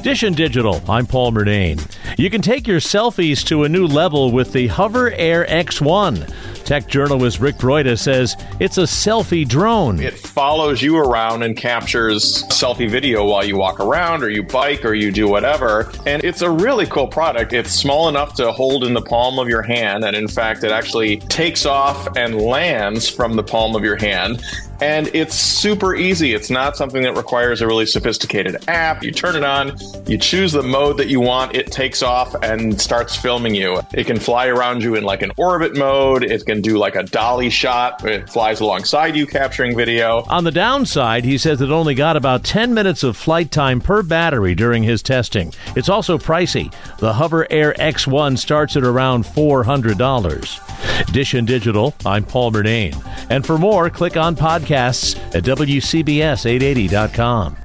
Dish and Digital, I'm Paul Murnane. You can take your selfies to a new level with the Hover Air X1. Tech journalist Rick Broida says it's a selfie drone. It follows you around and captures selfie video while you walk around or you bike or you do whatever. And it's a really cool product. It's small enough to hold in the palm of your hand. And in fact, it actually takes off and lands from the palm of your hand. And it's super easy. It's not something that requires a really sophisticated app. You turn it on, you choose the mode that you want, it takes off and starts filming you. It can fly around you in like an orbit mode. It can do like a dolly shot. It flies alongside you, capturing video. On the downside, he says it only got about 10 minutes of flight time per battery during his testing. It's also pricey. The Hover Air X1 starts at around $400. Dish and Digital, I'm Paul Murnane. And for more, click on podcasts at WCBS880.com.